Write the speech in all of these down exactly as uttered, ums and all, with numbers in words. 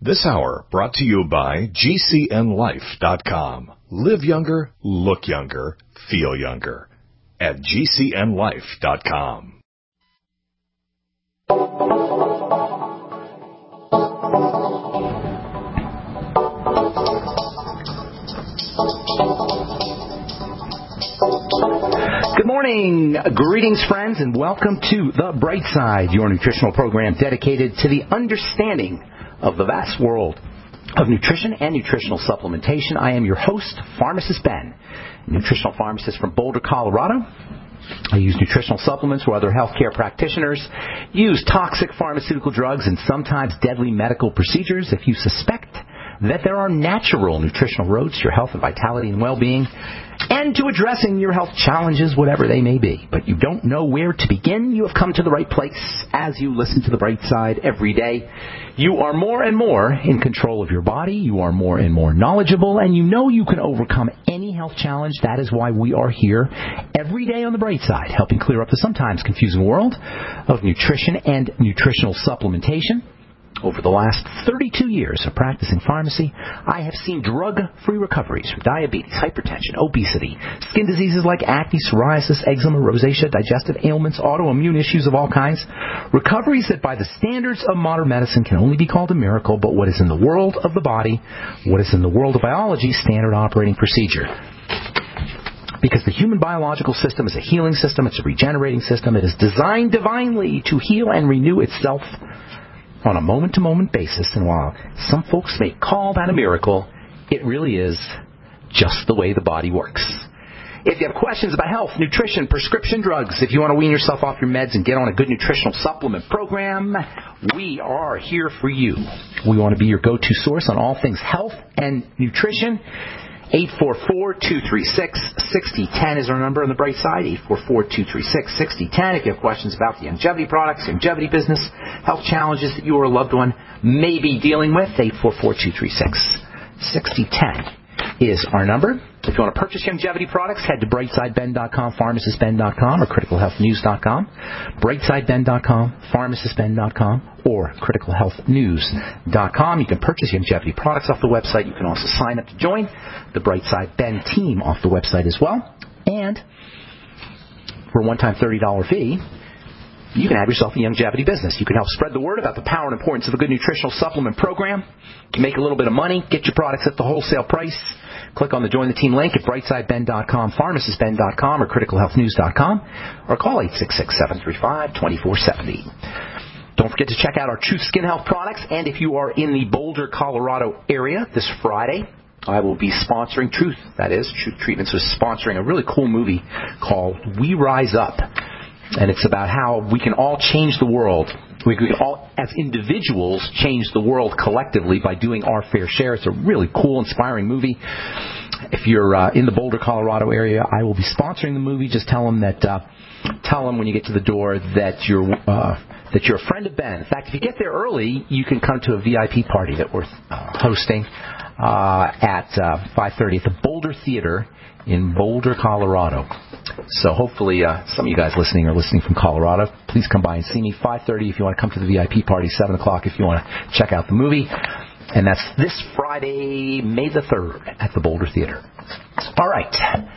This hour brought to you by G C N life dot com. Live younger, look younger, feel younger at G C N life dot com. Good morning, greetings friends, and welcome to The Bright Side, your nutritional program dedicated to the understanding of the vast world of nutrition and nutritional supplementation. I am your host, Pharmacist Ben, nutritional pharmacist from Boulder, Colorado. I use nutritional supplements where other healthcare practitioners use toxic pharmaceutical drugs and sometimes deadly medical procedures. If you suspect that there are natural nutritional roads to your health and vitality and well-being and to addressing your health challenges, whatever they may be, but you don't know where to begin, you have come to the right place. As you listen to The Bright Side every day, you are more and more in control of your body, you are more and more knowledgeable, and you know you can overcome any health challenge. That is why we are here every day on The Bright Side, helping clear up the sometimes confusing world of nutrition and nutritional supplementation. Over the last thirty-two years of practicing pharmacy, I have seen drug-free recoveries from diabetes, hypertension, obesity, skin diseases like acne, psoriasis, eczema, rosacea, digestive ailments, autoimmune issues of all kinds. Recoveries that by the standards of modern medicine can only be called a miracle, but what is in the world of the body, what is in the world of biology, standard operating procedure. Because the human biological system is a healing system, it's a regenerating system, it is designed divinely to heal and renew itself on a moment-to-moment basis, and while some folks may call that a miracle, it really is just the way the body works. If you have questions about health, nutrition, prescription drugs, if you want to wean yourself off your meds and get on a good nutritional supplement program, we are here for you. We want to be your go-to source on all things health and nutrition. eight four four, two three six, six zero one zero is our number on the bright side, eight four four, two three six, six zero one zero. If you have questions about the longevity products, longevity business, health challenges that you or a loved one may be dealing with, eight four four, two three six, six zero one zero is our number. If you want to purchase longevity products, head to brightside ben dot com, pharmacist ben dot com, or critical health news dot com. brightside ben dot com, pharmacist ben dot com, or critical health news dot com. You can purchase longevity products off the website. You can also sign up to join the Brightside Ben team off the website as well. And for a one-time thirty dollars fee, you can have yourself a longevity business. You can help spread the word about the power and importance of a good nutritional supplement program. You can make a little bit of money, get your products at the wholesale price. Click on the Join the Team link at brightside ben dot com, pharmacist ben dot com, or critical health news dot com, or call eight six six, seven three five, two four seven zero. Don't forget to check out our Truth Skin Health products, and if you are in the Boulder, Colorado area this Friday, I will be sponsoring Truth. That is, Truth Treatments is sponsoring a really cool movie called We Rise Up. And it's about how we can all change the world. We can all, as individuals, change the world collectively by doing our fair share. It's a really cool, inspiring movie. If you're uh, in the Boulder, Colorado area, I will be sponsoring the movie. Just tell them that, uh, tell them when you get to the door that you're uh, that you're a friend of Ben. In fact, if you get there early, you can come to a V I P party that we're uh, hosting uh, at uh, five thirty at the Boulder Theater in Boulder, Colorado. So hopefully uh, some of you guys listening are listening from Colorado. Please come by and see me. five thirty if you want to come to the V I P party. seven o'clock if you want to check out the movie. And that's this Friday, May the third, at the Boulder Theater. All right.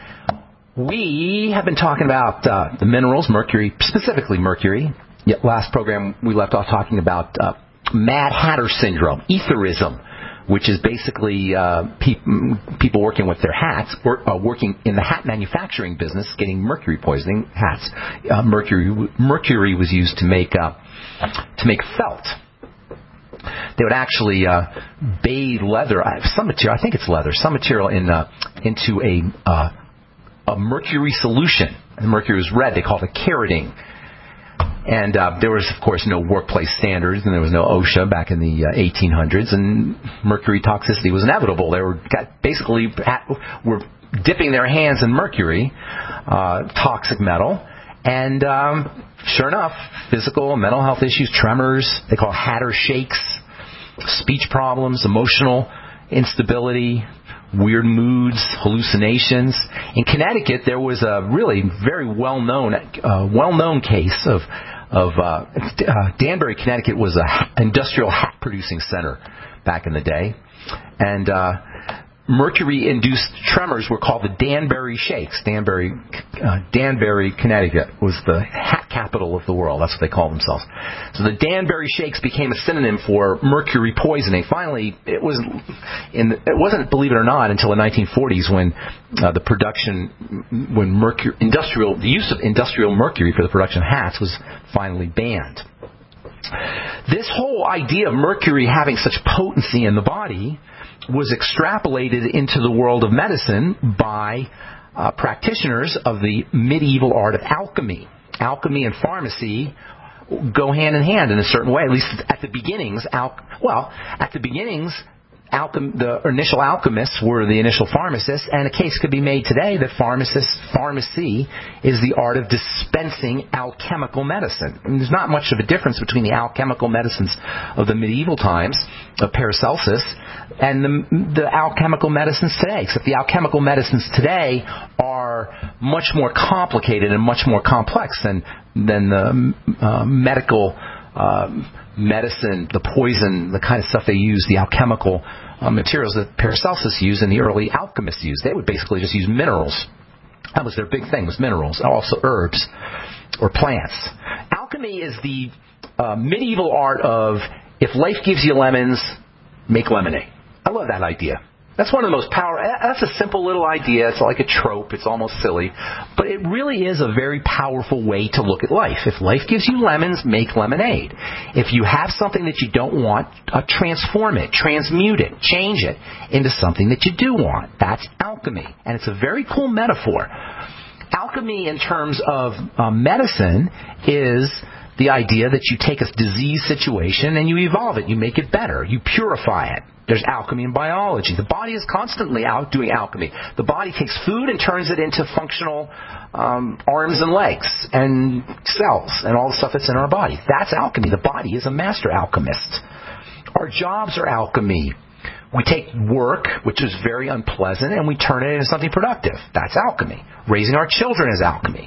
We have been talking about uh, the minerals, mercury, specifically mercury. Yet last program we left off talking about uh, Mad Hatter syndrome, etherism, which is basically uh, pe- people working with their hats, or, uh, working in the hat manufacturing business, getting mercury poisoning hats. Uh, mercury mercury was used to make uh, to make felt. They would actually uh, bathe leather, some material, I think it's leather, some material in uh, into a uh, a mercury solution. The mercury was red. They called it carotene. And uh, there was, of course, no workplace standards, and there was no OSHA back in the uh, eighteen hundreds, and mercury toxicity was inevitable. They were got, basically at, were dipping their hands in mercury, uh, toxic metal, and um, sure enough, physical and mental health issues, tremors, they call Hatter shakes, speech problems, emotional instability, weird moods, hallucinations. In Connecticut, there was a really very well-known, uh, well-known case of of uh, uh, Danbury, Connecticut was an industrial hat-producing center back in the day. And uh, mercury-induced tremors were called the Danbury Shakes. Danbury, uh, Danbury, Connecticut was the hat capital of the world. That's what they called themselves. So the Danbury Shakes became a synonym for mercury poisoning. Finally, it was in the, it wasn't, believe it or not, until the nineteen forties when uh, the production, when mercury, industrial, the use of industrial mercury for the production of hats was finally banned. This whole idea of mercury having such potency in the body was extrapolated into the world of medicine by uh, practitioners of the medieval art of alchemy. Alchemy and pharmacy go hand in hand in a certain way, at least at the beginnings. Al- well, at the beginnings, alchem- the initial alchemists were the initial pharmacists, and a case could be made today that pharmacist, pharmacy is the art of dispensing alchemical medicine. And there's not much of a difference between the alchemical medicines of the medieval times, of Paracelsus, and the, the alchemical medicines today, except the alchemical medicines today are much more complicated and much more complex than, than the uh, medical uh, medicine, the poison, the kind of stuff they use, the alchemical uh, materials that Paracelsus used and the early alchemists used. They would basically just use minerals. That was their big thing, was minerals, also herbs or plants. Alchemy is the uh, medieval art of, if life gives you lemons, make lemonade. I love that idea. That's one of the most powerful. That's a simple little idea. It's like a trope. It's almost silly. But it really is a very powerful way to look at life. If life gives you lemons, make lemonade. If you have something that you don't want, uh, transform it, transmute it, change it into something that you do want. That's alchemy. And it's a very cool metaphor. Alchemy in terms of uh, medicine is the idea that you take a disease situation and you evolve it. You make it better. You purify it. There's alchemy in biology. The body is constantly out doing alchemy. The body takes food and turns it into functional um, arms and legs and cells and all the stuff that's in our body. That's alchemy. The body is a master alchemist. Our jobs are alchemy. We take work, which is very unpleasant, and we turn it into something productive. That's alchemy. Raising our children is alchemy.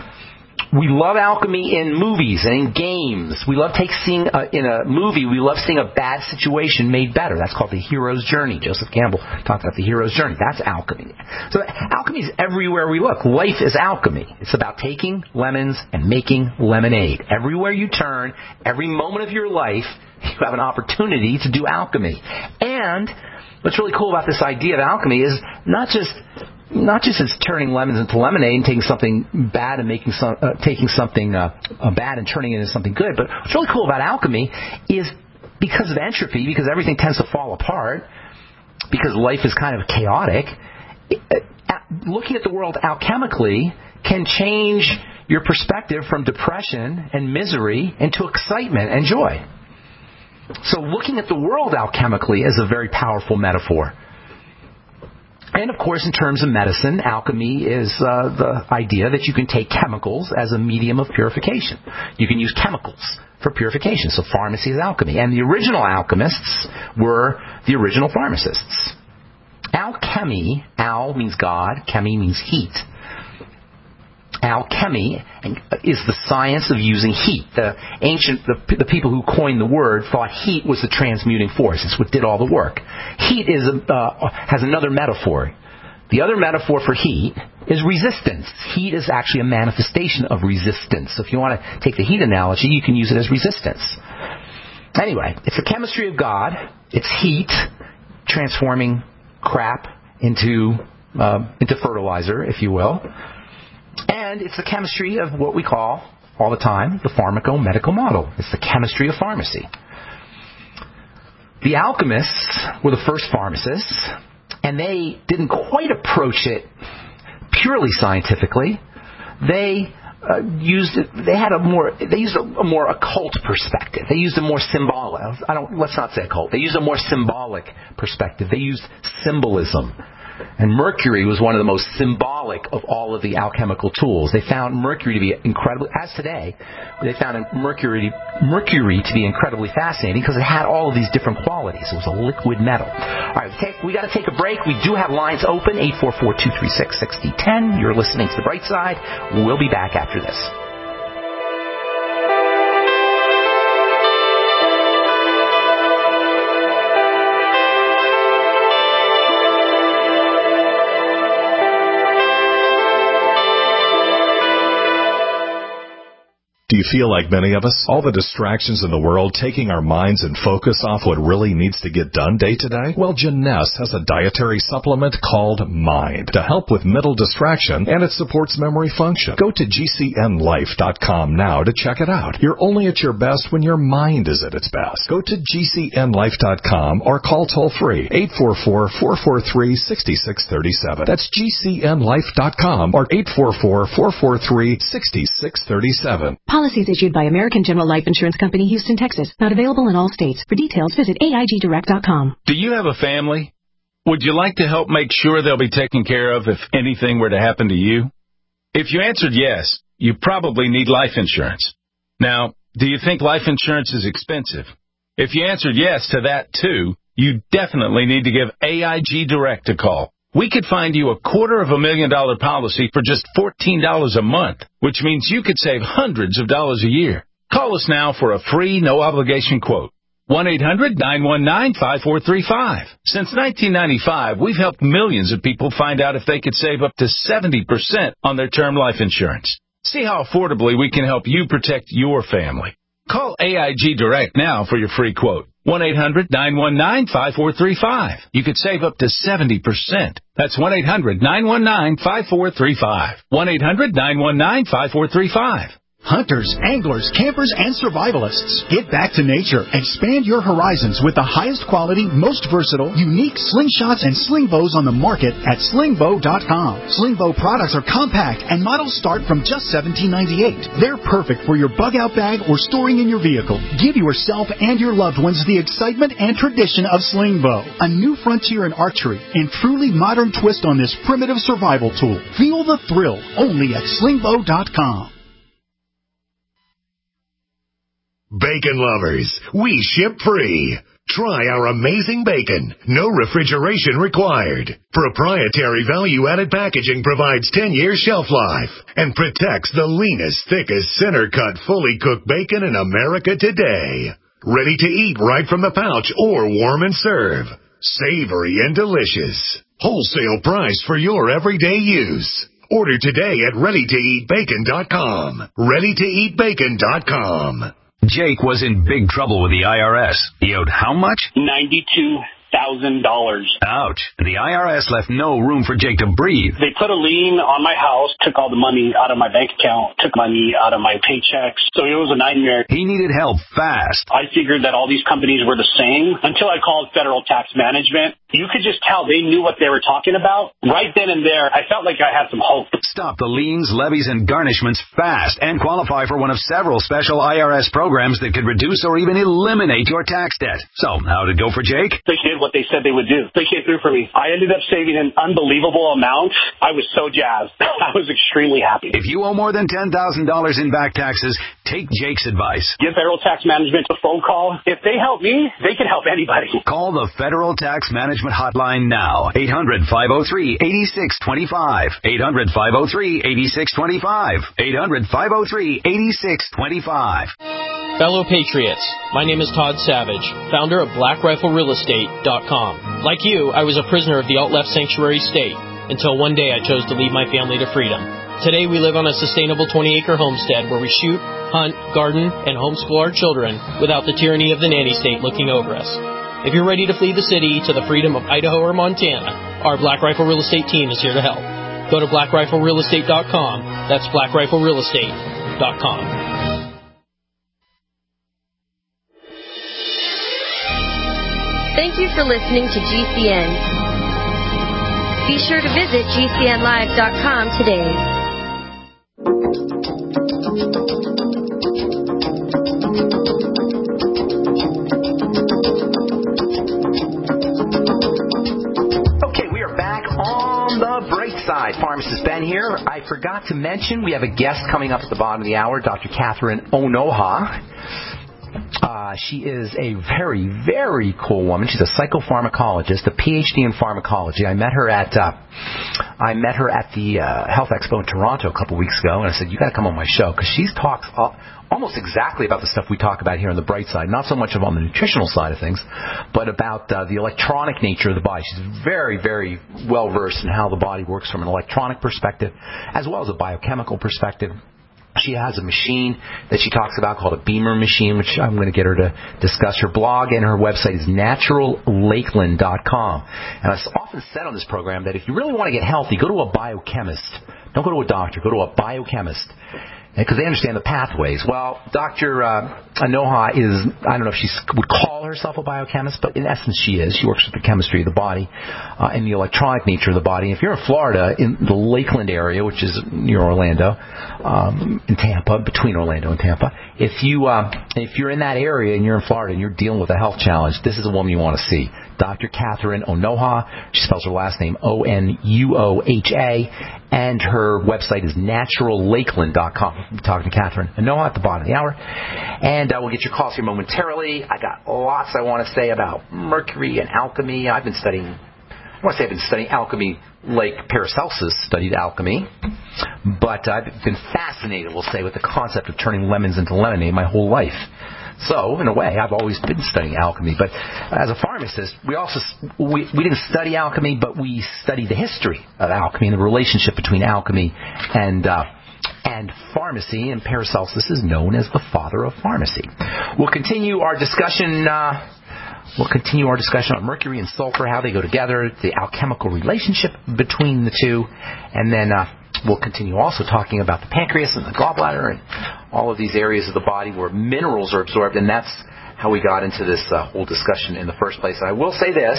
We love alchemy in movies and in games. We love take seeing a, in a movie. We love seeing a bad situation made better. That's called the hero's journey. Joseph Campbell talked about the hero's journey. That's alchemy. So alchemy is everywhere we look. Life is alchemy. It's about taking lemons and making lemonade. Everywhere you turn, every moment of your life, you have an opportunity to do alchemy. And what's really cool about this idea of alchemy is not just Not just as turning lemons into lemonade and taking something bad and making some, uh, taking something uh, uh, bad and turning it into something good, but what's really cool about alchemy is because of entropy, because everything tends to fall apart, because life is kind of chaotic, it, uh, looking at the world alchemically can change your perspective from depression and misery into excitement and joy. So looking at the world alchemically is a very powerful metaphor. And, of course, in terms of medicine, alchemy is uh, the idea that you can take chemicals as a medium of purification. You can use chemicals for purification. So pharmacy is alchemy. And the original alchemists were the original pharmacists. Alchemy, al means God, chemi means heat. Alchemy is the science of using heat. The ancient, the, the people who coined the word thought heat was the transmuting force. It's what did all the work. Heat is a, uh, has another metaphor. The other metaphor for heat is resistance. Heat is actually a manifestation of resistance. So if you want to take the heat analogy, you can use it as resistance. Anyway, it's the chemistry of God. It's heat transforming crap into uh, into fertilizer, if you will. And it's the chemistry of what we call, all the time, the pharmaco-medical model. It's the chemistry of pharmacy. The alchemists were the first pharmacists, and they didn't quite approach it purely scientifically. They uh, used it, they had a more they used a, a more occult perspective. They used a more symbolic. I don't let's not say occult. They used a more symbolic perspective. They used symbolism. And mercury was one of the most symbolic of all of the alchemical tools. They found mercury to be incredibly, as today, they found mercury, mercury to be incredibly fascinating because it had all of these different qualities. It was a liquid metal. All right, take, we got to take a break. We do have lines open, eight four four, two three six, six zero one zero. You're listening to The Bright Side. We'll be back after this. Do you feel like many of us? All the distractions in the world taking our minds and focus off what really needs to get done day to day? Well, Jeunesse has a dietary supplement called Mind to help with mental distraction, and it supports memory function. Go to G C N life dot com now to check it out. You're only at your best when your mind is at its best. Go to G C N life dot com or call toll-free eight four four, four four three, six six three seven. That's G C N life dot com or eight four four, four four three, six six three seven. Policies issued by American General Life Insurance Company, Houston, Texas. Not available in all states. For details, visit A I G direct dot com. Do you have a family? Would you like to help make sure they'll be taken care of if anything were to happen to you? If you answered yes, you probably need life insurance. Now, do you think life insurance is expensive? If you answered yes to that too, you definitely need to give A I G Direct a call. We could find you a quarter of a million dollar policy for just fourteen dollars a month, which means you could save hundreds of dollars a year. Call us now for a free, no-obligation quote. one eight hundred, nine one nine, five four three five. Since nineteen ninety-five, we've helped millions of people find out if they could save up to seventy percent on their term life insurance. See how affordably we can help you protect your family. Call A I G Direct now for your free quote. one eight hundred, nine one nine, five four three five. You could save up to seventy percent. That's one eight hundred, nine one nine, five four three five. one eight hundred, nine one nine, five four three five. Hunters, anglers, campers, and survivalists. Get back to nature. Expand your horizons with the highest quality, most versatile, unique slingshots and sling bows on the market at sling bow dot com. Sling bow products are compact and models start from just seventeen ninety-eight. They're perfect for your bug-out bag or storing in your vehicle. Give yourself and your loved ones the excitement and tradition of sling bow. A new frontier in archery and truly modern twist on this primitive survival tool. Feel the thrill only at sling bow dot com. Bacon lovers, we ship free. Try our amazing bacon. No refrigeration required. Proprietary value-added packaging provides ten-year shelf life and protects the leanest, thickest, center-cut, fully cooked bacon in America today. Ready to eat right from the pouch or warm and serve. Savory and delicious. Wholesale price for your everyday use. Order today at ready to eat bacon dot com. ready to eat bacon dot com. Jake was in big trouble with the I R S. He owed how much? ninety-two thousand dollars. Ouch. The I R S left no room for Jake to breathe. They put a lien on my house, took all the money out of my bank account, took money out of my paychecks. So it was a nightmare. He needed help fast. I figured that all these companies were the same until I called Federal Tax Management. You could just tell they knew what they were talking about. Right then and there, I felt like I had some hope. Stop the liens, levies, and garnishments fast and qualify for one of several special I R S programs that could reduce or even eliminate your tax debt. So, how'd it go for Jake? They did what they said they would do. They came through for me. I ended up saving an unbelievable amount. I was so jazzed. I was extremely happy. If you owe more than ten thousand dollars in back taxes, take Jake's advice. Give Federal Tax Management a phone call. If they help me, they can help anybody. Call the Federal Tax Management hotline now. eight hundred, five oh three, eight six two five. eight hundred, five oh three, eight six two five. eight hundred, five oh three, eight six two five. Fellow Patriots, my name is Todd Savage, founder of Black Rifle Real Estate dot com. Like you, I was a prisoner of the alt-left sanctuary state until one day I chose to lead my family to freedom. Today we live on a sustainable twenty-acre homestead where we shoot, hunt, garden, and homeschool our children without the tyranny of the nanny state looking over us. If you're ready to flee the city to the freedom of Idaho or Montana, our Black Rifle Real Estate team is here to help. Go to Black Rifle Real Estate dot com. That's Black Rifle Real Estate dot com. Thank you for listening to G C N. Be sure to visit G C N live dot com today. Okay, we are back on the bright side. Pharmacist Ben here. I forgot to mention we have a guest coming up at the bottom of the hour, Doctor Catherine Onoha. Uh, she is a very, very cool woman. She's a psychopharmacologist, a P H D in pharmacology. I met her at uh, I met her at the uh, Health Expo in Toronto a couple weeks ago, and I said, you got to come on my show, because she talks uh, almost exactly about the stuff we talk about here on the bright side, not so much of on the nutritional side of things, but about uh, the electronic nature of the body. She's very, very well versed in how the body works from an electronic perspective, as well as a biochemical perspective. She has a machine that she talks about called a Beamer machine, which I'm going to get her to discuss. Her blog and her website is natural lakeland dot com. And I've often said on this program that if you really want to get healthy, go to a biochemist. Don't go to a doctor. Go to a biochemist. Because they understand the pathways. Well, Doctor Uh, Onoha is, I don't know if she would call herself a biochemist, but in essence she is. She works with the chemistry of the body uh, and the electronic nature of the body. If you're in Florida, in the Lakeland area, which is near Orlando, um, in Tampa, between Orlando and Tampa, if, you, uh, if you're in that area and you're in Florida and you're dealing with a health challenge, this is a woman you want to see. Doctor Catherine Onoha. She spells her last name O N U O H A, and her website is natural lakeland dot com. We'll be talking to Catherine Onoha at the bottom of the hour, and uh, we'll get your calls here momentarily. I got lots I want to say about mercury and alchemy. I've been studying, I want to say I've been studying alchemy like Paracelsus studied alchemy, but I've been fascinated, we'll say, with the concept of turning lemons into lemonade my whole life. So, in a way, I've always been studying alchemy. But as a pharmacist, we also we, we didn't study alchemy, but we studied the history of alchemy and the relationship between alchemy and uh, and pharmacy. And Paracelsus is known as the father of pharmacy. We'll continue our discussion. Uh, we'll continue our discussion on mercury and sulfur, how they go together, the alchemical relationship between the two, and then uh, we'll continue also talking about the pancreas and the gallbladder and all of these areas of the body where minerals are absorbed, and that's how we got into this uh, whole discussion in the first place. And I will say this,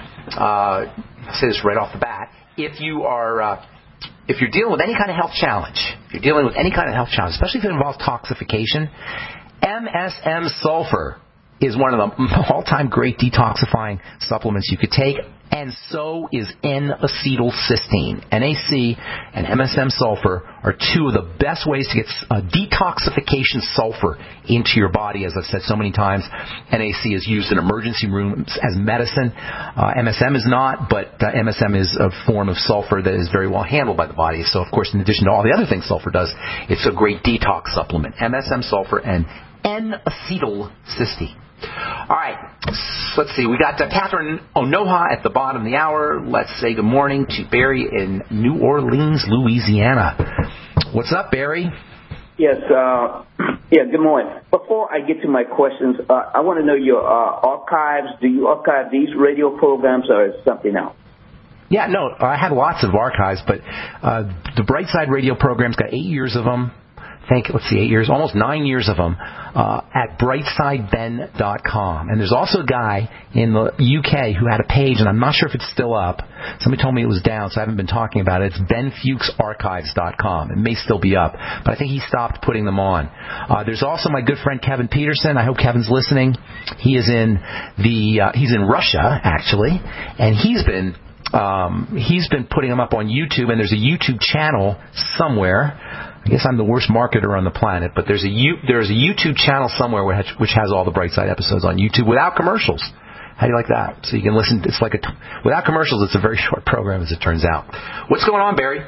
uh, I'll say this right off the bat, if you are, uh, if you're dealing with any kind of health challenge, if you're dealing with any kind of health challenge, especially if it involves toxification, M S M sulfur is one of the all-time great detoxifying supplements you could take, and so is N-acetylcysteine. N A C and M S M sulfur are two of the best ways to get uh, detoxification sulfur into your body. As I've said so many times, N A C is used in emergency rooms as medicine. Uh, M S M is not, but uh, M S M is a form of sulfur that is very well handled by the body. So, of course, in addition to all the other things sulfur does, it's a great detox supplement. M S M sulfur and N-acetylcysteine. All right, let's see. We got uh, Catherine Onoha at the bottom of the hour. Let's say good morning to Barry in New Orleans, Louisiana. What's up, Barry? Yes, uh, yeah, good morning. Before I get to my questions, uh, I want to know your uh, archives. Do you archive these radio programs or is something else? Yeah, no, I had lots of archives, but uh, the Brightside radio program's got eight years of them. Think, let's see, eight years, almost nine years of them uh, at brightside ben dot com. And there's also a guy in the U K who had a page, and I'm not sure if it's still up. Somebody told me it was down, so I haven't been talking about it. It's ben fuchs archives dot com. It may still be up, but I think he stopped putting them on. Uh, there's also my good friend Kevin Peterson. I hope Kevin's listening. He is in the uh, he's in Russia actually, and he's been um, he's been putting them up on YouTube. And there's a YouTube channel somewhere. I guess I'm the worst marketer on the planet, but there's a U, there's a YouTube channel somewhere which, which has all the Brightside episodes on YouTube without commercials. How do you like that? So you can listen. It's like a without commercials. It's a very short program, as it turns out. What's going on, Barry?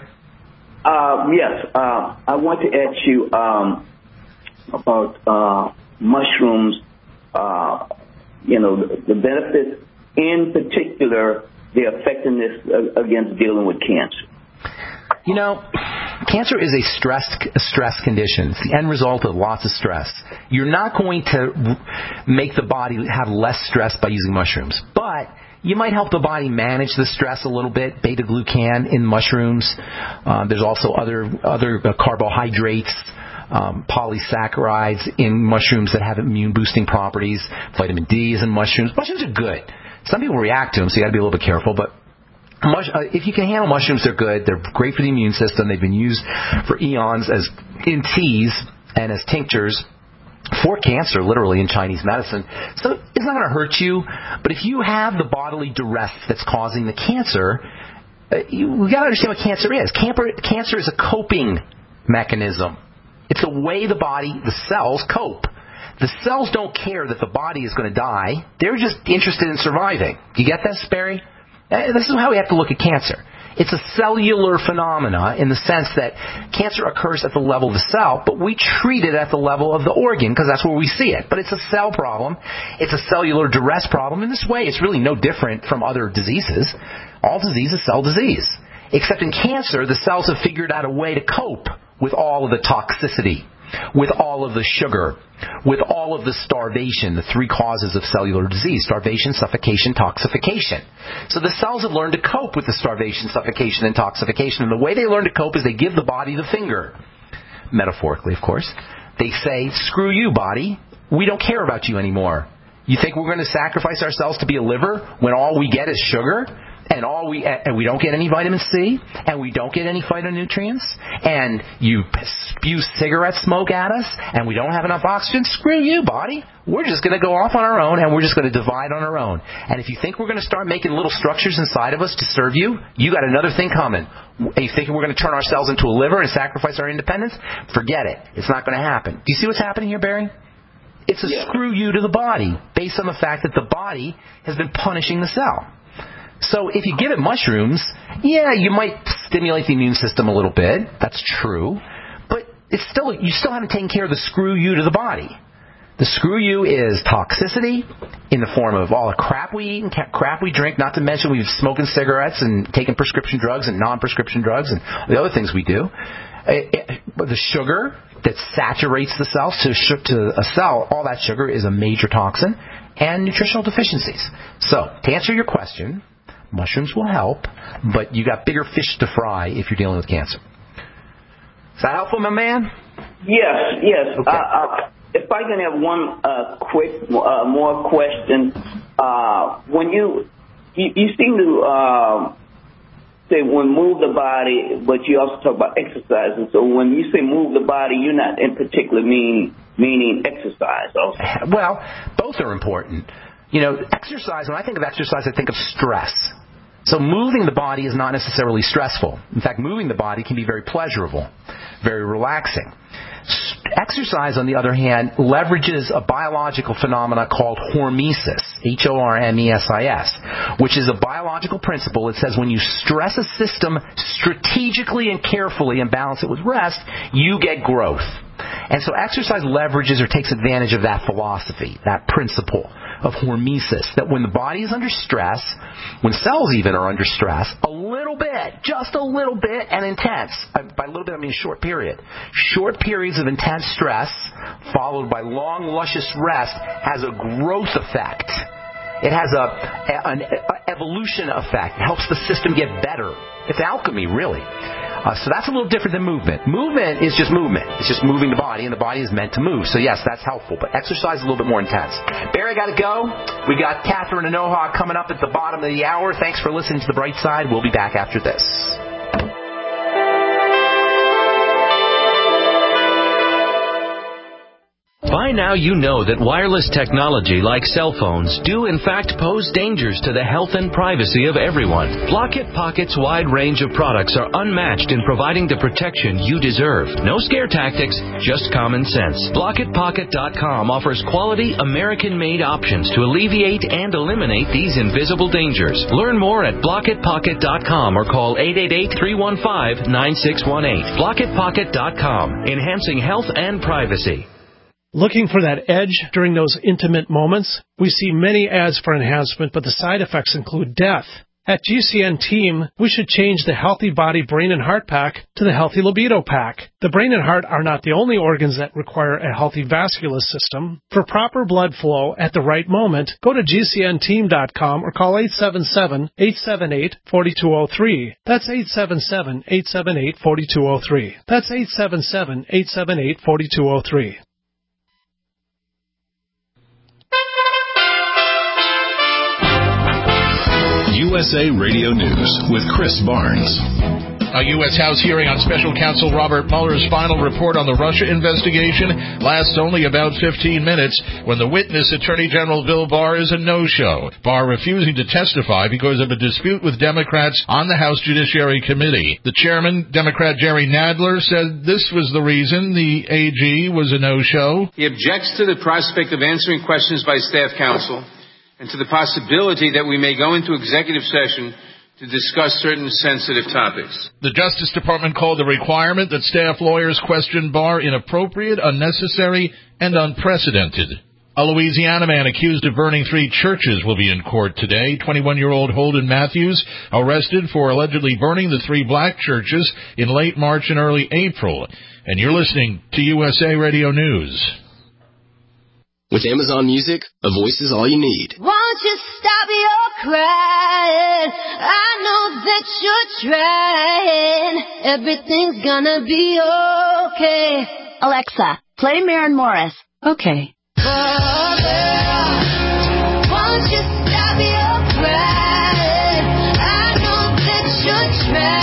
Uh, yes, uh, I want to ask you um, about uh, mushrooms. Uh, you know, the, the benefits, in particular, the effectiveness against dealing with cancer. You know, cancer is a stress a stress condition. It's the end result of lots of stress. You're not going to make the body have less stress by using mushrooms, but you might help the body manage the stress a little bit. Beta-glucan in mushrooms. Uh, there's also other other uh, carbohydrates, um, polysaccharides in mushrooms that have immune-boosting properties. Vitamin D is in mushrooms. Mushrooms are good. Some people react to them, so you got to be a little bit careful, but Mush, uh, if you can handle mushrooms, they're good. They're great for the immune system. They've been used for eons as in teas and as tinctures for cancer, literally, in Chinese medicine. So it's not going to hurt you. But if you have the bodily duress that's causing the cancer, uh, you, we got to understand what cancer is. Camper, cancer is a coping mechanism. It's the way the body, the cells, cope. The cells don't care that the body is going to die. They're just interested in surviving. Do you get this, Barry? This is how we have to look at cancer. It's a cellular phenomena in the sense that cancer occurs at the level of the cell, but we treat it at the level of the organ because that's where we see it. But it's a cell problem. It's a cellular duress problem. In this way, it's really no different from other diseases. All disease is cell disease. Except in cancer, the cells have figured out a way to cope with all of the toxicity, with all of the sugar, with all of the starvation, the three causes of cellular disease: starvation, suffocation, toxification. So the cells have learned to cope with the starvation, suffocation, and toxification. And the way they learn to cope is they give the body the finger. Metaphorically, of course. They say, screw you, body. We don't care about you anymore. You think we're going to sacrifice ourselves to be a liver when all we get is sugar? And all we and we don't get any vitamin C, and we don't get any phytonutrients, and you spew cigarette smoke at us, and we don't have enough oxygen? Screw you, body. We're just going to go off on our own, and we're just going to divide on our own. And if you think we're going to start making little structures inside of us to serve you, you got another thing coming. And you think we're going to turn ourselves into a liver and sacrifice our independence? Forget it. It's not going to happen. Do you see what's happening here, Barry? It's a yeah. screw you to the body, based on the fact that the body has been punishing the cell. So if you give it mushrooms, yeah, you might stimulate the immune system a little bit. That's true. But it's still you still haven't taken care of the screw you to the body. The screw you is toxicity in the form of all the crap we eat and crap we drink, not to mention we've smoking cigarettes and taking prescription drugs and non-prescription drugs and the other things we do. It, it, the sugar that saturates the cells to, to a cell, all that sugar is a major toxin, and nutritional deficiencies. So to answer your question, mushrooms will help, but you got bigger fish to fry if you're dealing with cancer. Is that helpful, my man? Yes, yes. Okay. Uh, uh, if I can have one uh, quick uh, more question, uh, when you, you you seem to uh, say when move the body, but you also talk about exercise. And so when you say move the body, you're not in particular mean meaning exercise. Also. Well, both are important. You know, exercise. When I think of exercise, I think of stress. So moving the body is not necessarily stressful. In fact, moving the body can be very pleasurable, very relaxing. Exercise, on the other hand, leverages a biological phenomena called hormesis, H O R M E S I S, which is a biological principle. It says when you stress a system strategically and carefully and balance it with rest, you get growth. And so exercise leverages or takes advantage of that philosophy, that principle of hormesis, that when the body is under stress, when cells even are under stress, a little bit, just a little bit, and intense. By a little bit, I mean a short period. Short periods of intense stress, followed by long, luscious rest, has a growth effect. It has a, an evolution effect. It helps the system get better. It's alchemy, really. Uh, so that's a little different than movement. Movement is just movement. It's just moving the body, and the body is meant to move. So, yes, that's helpful. But exercise is a little bit more intense. Barry, I got to go. We got Catherine and Oha coming up at the bottom of the hour. Thanks for listening to The Bright Side. We'll be back after this. By now you know that wireless technology like cell phones do in fact pose dangers to the health and privacy of everyone. Blockit Pocket's wide range of products are unmatched in providing the protection you deserve. No scare tactics, just common sense. Blockit Pocket dot com offers quality American-made options to alleviate and eliminate these invisible dangers. Learn more at Blockit Pocket dot com or call eight eight eight, three one five, nine six one eight. Blockit Pocket dot com, enhancing health and privacy. Looking for that edge during those intimate moments? We see many ads for enhancement, but the side effects include death. At G C N Team, we should change the Healthy Body, Brain, and Heart Pack to the Healthy Libido Pack. The brain and heart are not the only organs that require a healthy vascular system. For proper blood flow at the right moment, go to G C N team dot com or call eight seven seven, eight seven eight, four two zero three. That's eight seven seven, eight seven eight, four two zero three. That's eight seven seven, eight seven eight, four two zero three. U S A Radio News with Chris Barnes. A U S House hearing on Special Counsel Robert Mueller's final report on the Russia investigation lasts only about fifteen minutes when the witness, Attorney General Bill Barr, is a no-show. Barr refusing to testify because of a dispute with Democrats on the House Judiciary Committee. The chairman, Democrat Jerry Nadler, said this was the reason the A G was a no-show. He objects to the prospect of answering questions by staff counsel and to the possibility that we may go into executive session to discuss certain sensitive topics. The Justice Department called the requirement that staff lawyers question Barr inappropriate, unnecessary, and unprecedented. A Louisiana man accused of burning three churches will be in court today. twenty-one-year-old Holden Matthews arrested for allegedly burning the three black churches in late March and early April. And you're listening to U S A Radio News. With Amazon Music, a voice is all you need. Won't you stop your crying? I know that you're trying. Everything's gonna be okay. Alexa, play Maren Morris. Okay. Oh, girl, won't you stop your crying? I know that you're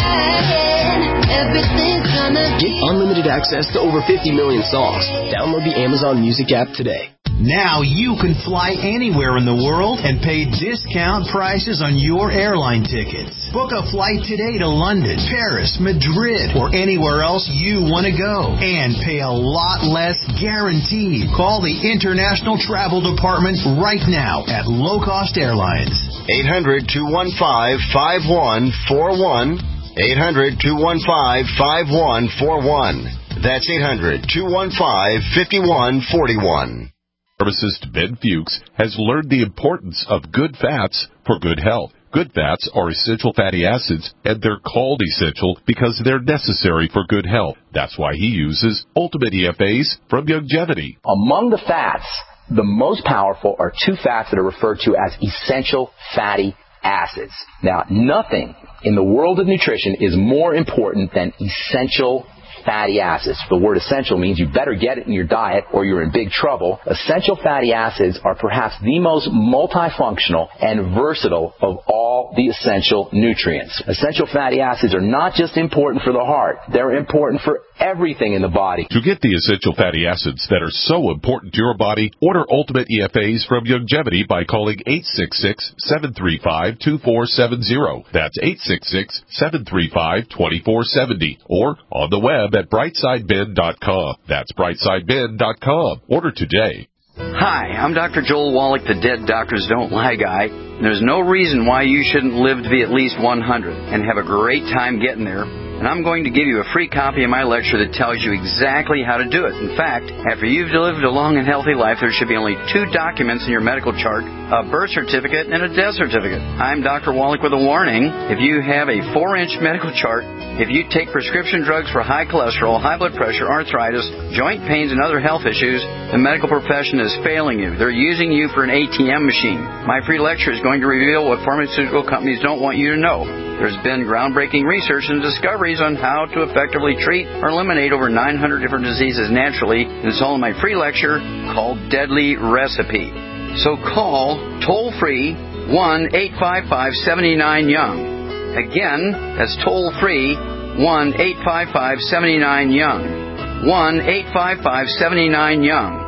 trying. Everything's gonna be Get unlimited access to over fifty million songs. Download the Amazon Music app today. Now you can fly anywhere in the world and pay discount prices on your airline tickets. Book a flight today to London, Paris, Madrid, or anywhere else you want to go. And pay a lot less guaranteed. Call the International Travel Department right now at Low Cost Airlines. eight hundred, two one five, five one four one. eight hundred, two one five, five one four one. That's eight hundred, two one five, five one four one. Pharmacist Ben Fuchs has learned the importance of good fats for good health. Good fats are essential fatty acids, and they're called essential because they're necessary for good health. That's why he uses Ultimate E F As from Youngevity. Among the fats, the most powerful are two fats that are referred to as essential fatty acids. Now, nothing in the world of nutrition is more important than essential fatty acids. The word essential means you better get it in your diet or you're in big trouble. Essential fatty acids are perhaps the most multifunctional and versatile of all the essential nutrients. Essential fatty acids are not just important for the heart. They're important for everything in the body. To get the essential fatty acids that are so important to your body, order Ultimate E F As from Youngevity by calling eight six six, seven three five, two four seven zero. That's eight six six, seven three five, two four seven zero. Or on the web at brightside ben dot com. That's brightside ben dot com. Order today. Hi, I'm Doctor Joel Wallach, the Dead Doctors Don't Lie guy. There's no reason why you shouldn't live to be at least one hundred and have a great time getting there. And I'm going to give you a free copy of my lecture that tells you exactly how to do it. In fact, after you've lived a long and healthy life, there should be only two documents in your medical chart, a birth certificate and a death certificate. I'm Doctor Wallach with a warning. If you have a four-inch medical chart, if you take prescription drugs for high cholesterol, high blood pressure, arthritis, joint pains, and other health issues, the medical profession is failing you. They're using you for an A T M machine. My free lecture is going to reveal what pharmaceutical companies don't want you to know. There's been groundbreaking research and discoveries on how to effectively treat or eliminate over nine hundred different diseases naturally, and it's all in my free lecture called Deadly Recipe. So call toll-free one eight five five, seven nine young. Again, that's toll-free one eight five five, seven nine young. one eight five five, seven nine young.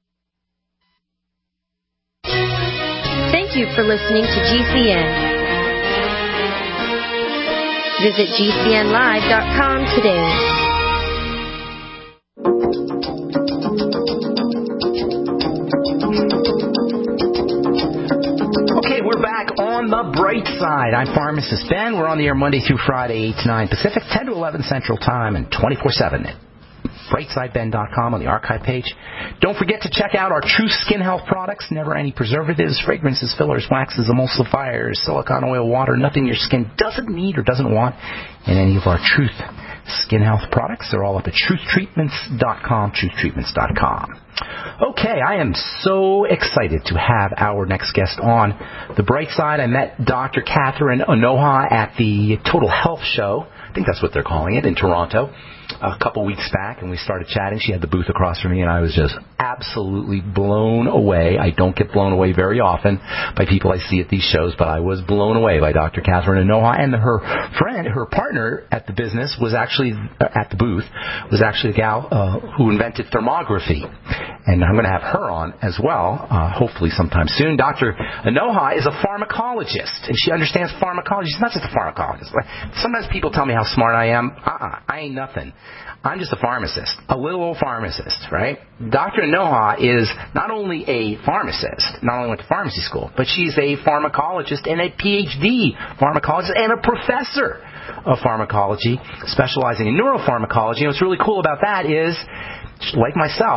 Thank you for listening to G C N. Visit G C N live dot com today. Okay, we're back on the bright side. I'm Pharmacist Ben. We're on the air Monday through Friday, eight to nine Pacific, ten to eleven Central Time, and twenty-four seven at brightside ben dot com on the archive page. Don't forget to check out our Truth Skin Health products. Never any preservatives, fragrances, fillers, waxes, emulsifiers, silicone oil, water, nothing your skin doesn't need or doesn't want in any of our Truth Skin Health products. They're all up at truth treatments dot com, truth treatments dot com. Okay, I am so excited to have our next guest on the bright side. I met Doctor Catherine Onoha at the Total Health Show. I think that's what they're calling it, in Toronto, a couple weeks back, and we started chatting. She had the booth across from me, and I was just absolutely blown away. I don't get blown away very often by people I see at these shows, but I was blown away by Doctor Catherine Onoha. And her friend, her partner at the business, was actually, at the booth, was actually the gal uh, who invented thermography. And I'm going to have her on as well, uh, hopefully sometime soon. Doctor Onoha is a pharmacologist, and she understands pharmacology. She's not just a pharmacologist. Sometimes people tell me how smart I am. Uh-uh, I ain't nothing. I'm just a pharmacist, a little old pharmacist, right? Doctor Onoha is not only a pharmacist, not only went to pharmacy school, but she's a pharmacologist and a P H D pharmacologist and a professor of pharmacology, specializing in neuropharmacology. And what's really cool about that is, like myself,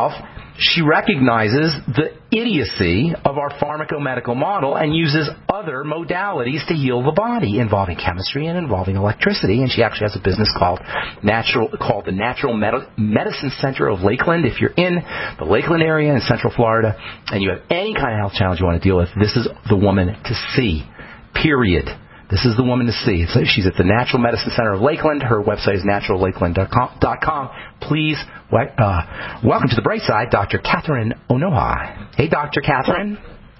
she recognizes the idiocy of our pharmacomedical model and uses other modalities to heal the body, involving chemistry and involving electricity. And she actually has a business called Natural, called the Natural Medi- Medicine Center of Lakeland. If you're in the Lakeland area in Central Florida and you have any kind of health challenge you want to deal with, this is the woman to see, period. This is the woman to see. So she's at the Natural Medicine Center of Lakeland. Her website is natural lakeland dot com. Please uh, welcome to the bright side, Doctor Catherine Onoha. Hey, Doctor Catherine.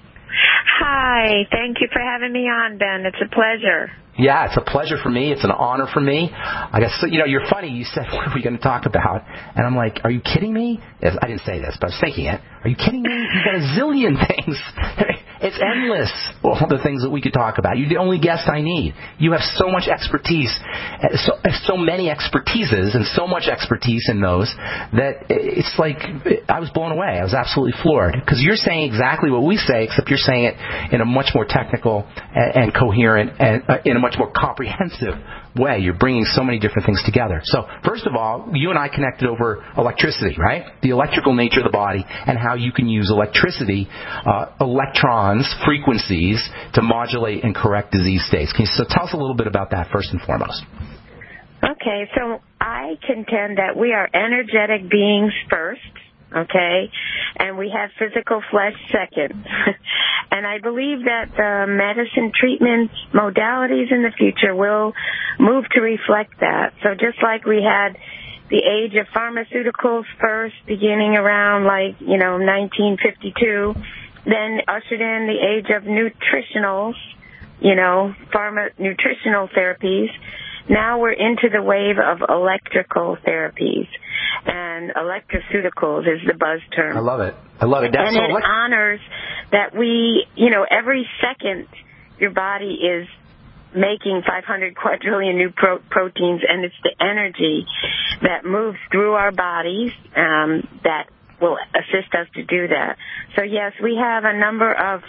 Hi. Thank you for having me on, Ben. It's a pleasure. Yeah, it's a pleasure for me. It's an honor for me. I guess, you know, you're funny. You said, what are we going to talk about? And I'm like, are you kidding me? Yes, I didn't say this, but I was thinking it. Are you kidding me? You've got a zillion things. It's endless, all the things that we could talk about. You're the only guest I need. You have so much expertise, so, so many expertises and so much expertise in those that it's like I was blown away. I was absolutely floored. Because you're saying exactly what we say, except you're saying it in a much more technical and, and coherent and uh, in a much more comprehensive way. You're bringing so many different things together. So, first of all, you and I connected over electricity, right? The electrical nature of the body and how you can use electricity, uh, electrons, frequencies to modulate and correct disease states. Can you, so tell us a little bit about that first and foremost. Okay, so I contend that we are energetic beings first, okay, and we have physical flesh second. And I believe that the medicine treatment modalities in the future will move to reflect that. So just like we had the age of pharmaceuticals first, beginning around like, you know, nineteen fifty-two, then ushered in the age of nutritionals, you know, pharma nutritional therapies. Now we're into the wave of electrical therapies, and electroceuticals is the buzz term. I love it. I love it. That's and so it elect- honors that we, you know, every second your body is making five hundred quadrillion new pro- proteins, and it's the energy that moves through our bodies um, that will assist us to do that. So, yes, we have a number of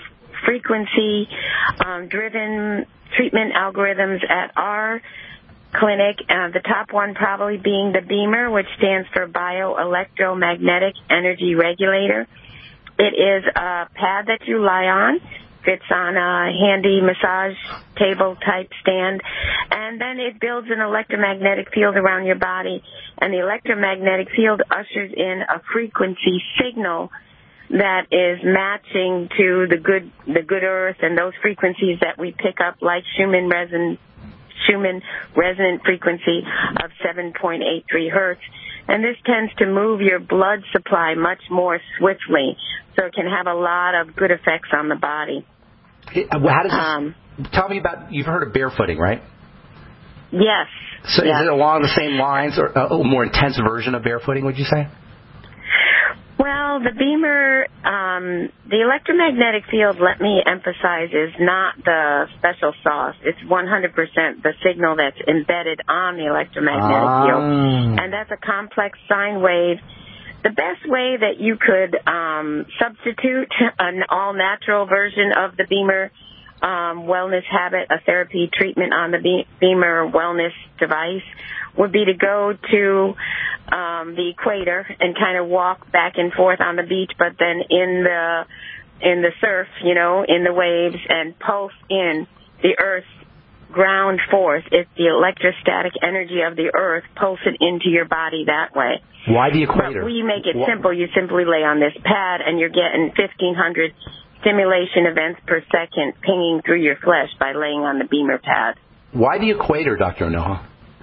frequency-driven um, treatment algorithms at our clinic, uh, the top one probably being the BEMER, which stands for Bioelectromagnetic Energy Regulator. It is a pad that you lie on. Fits on a handy massage table type stand, and then it builds an electromagnetic field around your body, and the electromagnetic field ushers in a frequency signal that is matching to the good the good earth and those frequencies that we pick up, like Schumann resonant Schumann resonant frequency of seven point eight three hertz. And this tends to move your blood supply much more swiftly, so it can have a lot of good effects on the body. How does this, um, tell me about, you've heard of barefooting, right? Yes. So yes. Is it along the same lines, or a little more intense version of barefooting, would you say? Well, the BEMER, um, the electromagnetic field, let me emphasize, is not the special sauce. It's one hundred percent the signal that's embedded on the electromagnetic ah. field. And that's a complex sine wave. The best way that you could um, substitute an all-natural version of the BEMER um, wellness habit, a therapy treatment on the BEMER wellness device, would be to go to um, the equator and kind of walk back and forth on the beach, but then in the in the surf, you know, in the waves, and pulse in the Earth's ground force. It's the electrostatic energy of the Earth pulsing into your body that way. Why the equator? But we make it simple. You simply lay on this pad, and you're getting fifteen hundred stimulation events per second pinging through your flesh by laying on the BEMER pad. Why the equator, Doctor Onoha?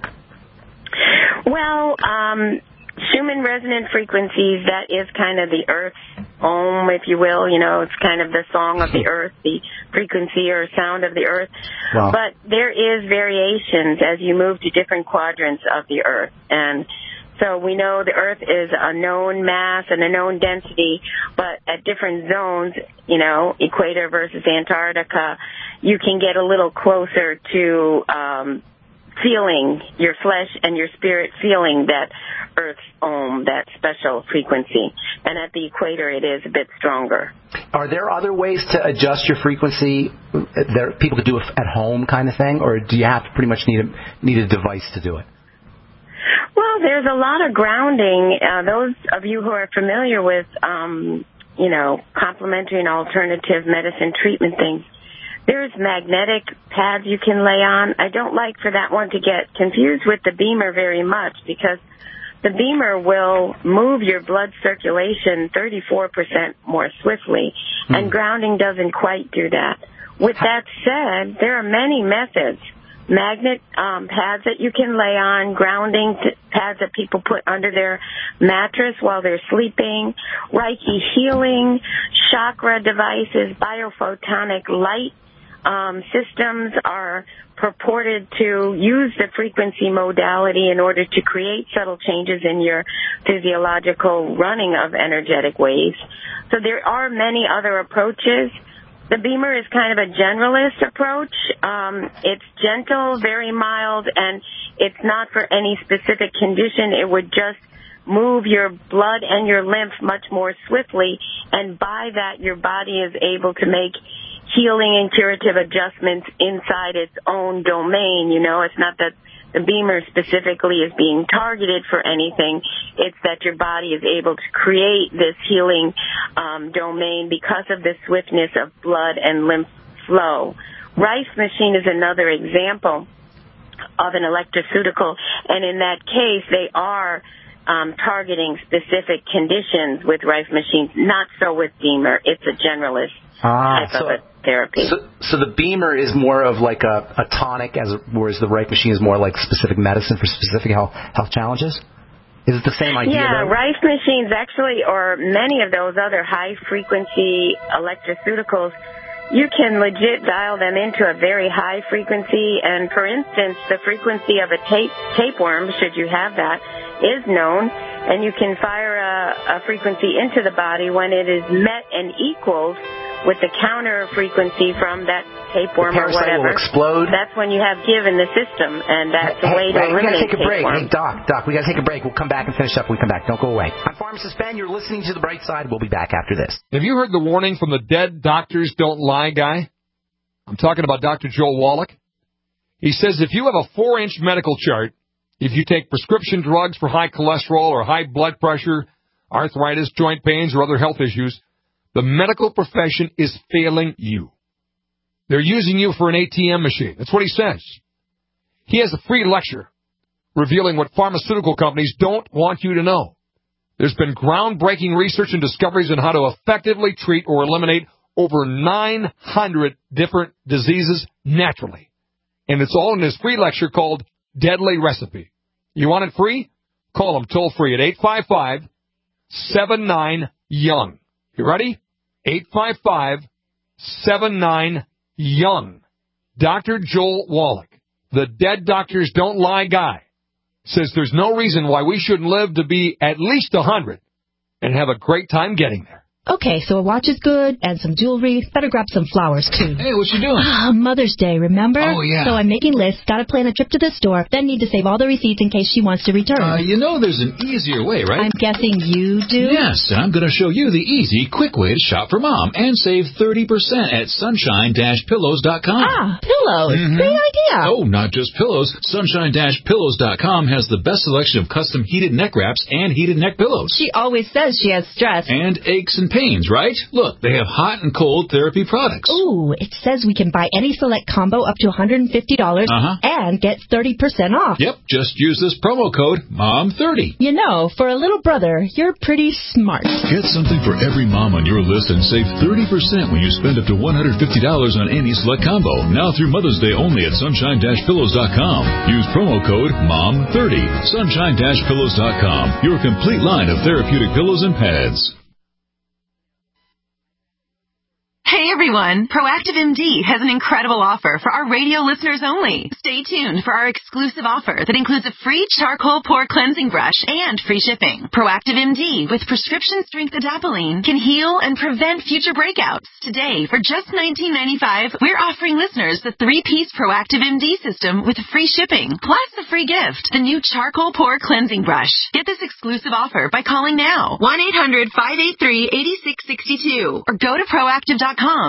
Well, um, Schumann resonant frequencies, that is kind of the Earth's ohm, if you will. You know, it's kind of the song of the Earth, the frequency or sound of the Earth. Wow. But there is variations as you move to different quadrants of the Earth. And so we know the Earth is a known mass and a known density, but at different zones, you know, equator versus Antarctica, you can get a little closer to um, feeling your flesh and your spirit feeling that Earth's ohm, that special frequency. And at the equator, it is a bit stronger. Are there other ways to adjust your frequency that people could do at home kind of thing, or do you have to pretty much need a, need a device to do it? Well, there's a lot of grounding. Uh, those of you who are familiar with, um, you know, complementary and alternative medicine treatment things, there's magnetic pads you can lay on. I don't like for that one to get confused with the Beamer very much because the Beamer will move your blood circulation thirty-four percent more swiftly, mm. and grounding doesn't quite do that. With that said, there are many methods. Magnet um, pads that you can lay on, grounding t- pads that people put under their mattress while they're sleeping, Reiki healing, chakra devices, biophotonic light um, systems are purported to use the frequency modality in order to create subtle changes in your physiological running of energetic waves. So there are many other approaches. The Beamer is kind of a generalist approach. Um, it's gentle, very mild, and it's not for any specific condition. It would just move your blood and your lymph much more swiftly, and by that your body is able to make healing and curative adjustments inside its own domain. You know, it's not that the Beamer specifically is being targeted for anything. It's that your body is able to create this healing um, domain because of the swiftness of blood and lymph flow. Rice Machine is another example of an electroceutical, and in that case, they are um, targeting specific conditions with Rice Machines, not so with Beamer. It's a generalist ah, type so, of a therapy. So, so the Beamer is more of like a, a tonic, as whereas the Rice Machine is more like specific medicine for specific health, health challenges? Is it the same idea? Yeah, though? Rice Machines actually, or many of those other high-frequency electroceuticals, you can legit dial them into a very high frequency. And, for instance, the frequency of a tape, tapeworm, should you have that, is known. And you can fire a, a frequency into the body when it is met and equals with the counter frequency from that tapeworm the or whatever. Will explode. That's when you have give in the system, and that's hey, a way hey, to hey, eliminate we gotta take a break. tapeworm. Hey, Doc, Doc, we gotta take a break. We'll come back and finish up when we come back. Don't go away. I'm Pharmacist Ben. You're listening to The Bright Side. We'll be back after this. Have you heard the warning from the dead doctors don't lie guy? I'm talking about Doctor Joel Wallach. He says if you have a four-inch medical chart, if you take prescription drugs for high cholesterol or high blood pressure, arthritis, joint pains, or other health issues, the medical profession is failing you. They're using you for an A T M machine. That's what he says. He has a free lecture revealing what pharmaceutical companies don't want you to know. There's been groundbreaking research and discoveries on how to effectively treat or eliminate over nine hundred different diseases naturally. And it's all in his free lecture called Deadly Recipe. You want it free? Call him toll free at eight five five, seven nine, young. You ready? eight five five, seven nine, young. Doctor Joel Wallach, the dead doctors don't lie guy, says there's no reason why we shouldn't live to be at least one hundred and have a great time getting there. Okay, so a watch is good, and some jewelry. Better grab some flowers, too. Hey, what you doing? Ah, Mother's Day, remember? Oh, yeah. So I'm making lists, gotta plan a trip to the store, then need to save all the receipts in case she wants to return. Uh, you know there's an easier way, right? I'm guessing you do? Yes, and I'm going to show you the easy, quick way to shop for Mom and save thirty percent at sunshine dash pillows dot com. Ah, pillows. Mm-hmm. Great idea. Oh, not just pillows. sunshine dash pillows dot com has the best selection of custom heated neck wraps and heated neck pillows. She always says she has stress. And aches and pains, right? Look, they have hot and cold therapy products. Ooh, it says we can buy any select combo up to one hundred fifty dollars uh-huh. and get thirty percent off. Yep, just use this promo code mom thirty. You know, for a little brother, you're pretty smart. Get something for every mom on your list and save thirty percent when you spend up to one hundred fifty dollars on any select combo. Now through Mother's Day only at sunshine dash pillows dot com. Use promo code mom thirty. sunshine dash pillows dot com. Your complete line of therapeutic pillows and pads. Hey everyone, Proactive M D has an incredible offer for our radio listeners only. Stay tuned for our exclusive offer that includes a free charcoal pore cleansing brush and free shipping. Proactive M D with prescription strength adapalene can heal and prevent future breakouts. Today, for just nineteen ninety-five dollars, we're offering listeners the three-piece Proactive M D system with free shipping, plus a free gift, the new charcoal pore cleansing brush. Get this exclusive offer by calling now, one eight hundred, five eight three, eight six six two, or go to proactive dot com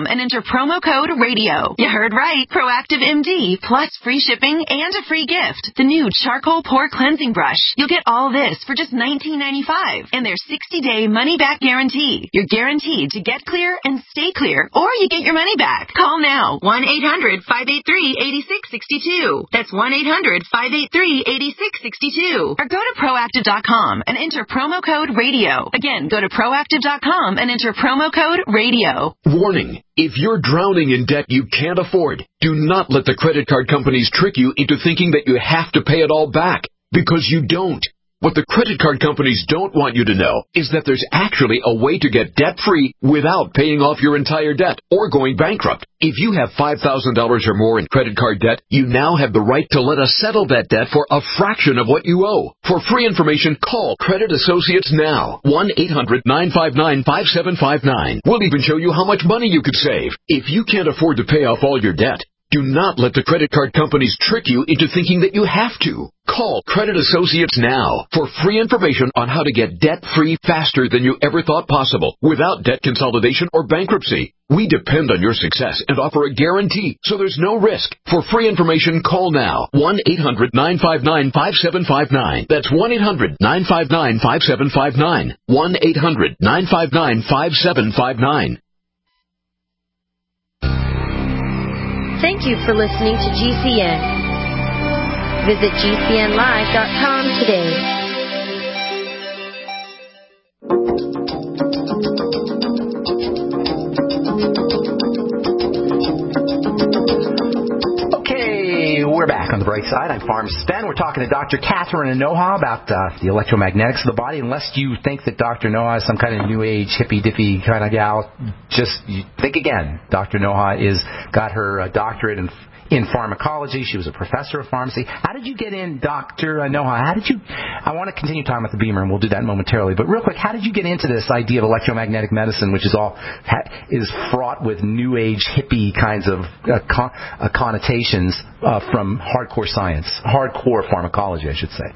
com and enter promo code radio. You heard right. Proactive M D plus free shipping and a free gift. The new charcoal pore cleansing brush. You'll get all this for just nineteen ninety-five dollars and their sixty-day money-back guarantee. You're guaranteed to get clear and stay clear, or you get your money back. Call now. one eight hundred five eight three eight six six two. That's one eight hundred five eight three eight six six two. Or go to proactive dot com and enter promo code radio. Again, go to proactive dot com and enter promo code radio. Warning. If you're drowning in debt you can't afford, do not let the credit card companies trick you into thinking that you have to pay it all back, because you don't. What the credit card companies don't want you to know is that there's actually a way to get debt-free without paying off your entire debt or going bankrupt. If you have five thousand dollars or more in credit card debt, you now have the right to let us settle that debt for a fraction of what you owe. For free information, call Credit Associates now. one eight hundred nine five nine five seven five nine. We'll even show you how much money you could save. If you can't afford to pay off all your debt, do not let the credit card companies trick you into thinking that you have to. Call Credit Associates now for free information on how to get debt-free faster than you ever thought possible without debt consolidation or bankruptcy. We depend on your success and offer a guarantee, so there's no risk. For free information, call now. one eight hundred nine five nine five seven five nine. That's one eight hundred nine five nine five seven five nine. one eight hundred nine five nine five seven five nine. Thank you for listening to G C N. Visit G C N live dot com today. We're back on the bright side. I'm Pharmacist Ben. We're talking to Doctor Catherine Anoha about uh, the electromagnetics of the body. Unless you think that Doctor Anoha is some kind of new age, hippy-dippy kind of gal, just think again. Doctor Anoha is got her uh, doctorate in in pharmacology. She was a professor of pharmacy. How did you get in, Doctor Anoha? How did you... I want to continue talking about the Beamer, and we'll do that momentarily. But real quick, how did you get into this idea of electromagnetic medicine, which is all is fraught with new age, hippie kinds of uh, con- uh, connotations uh, from hardcore science, hardcore pharmacology, I should say?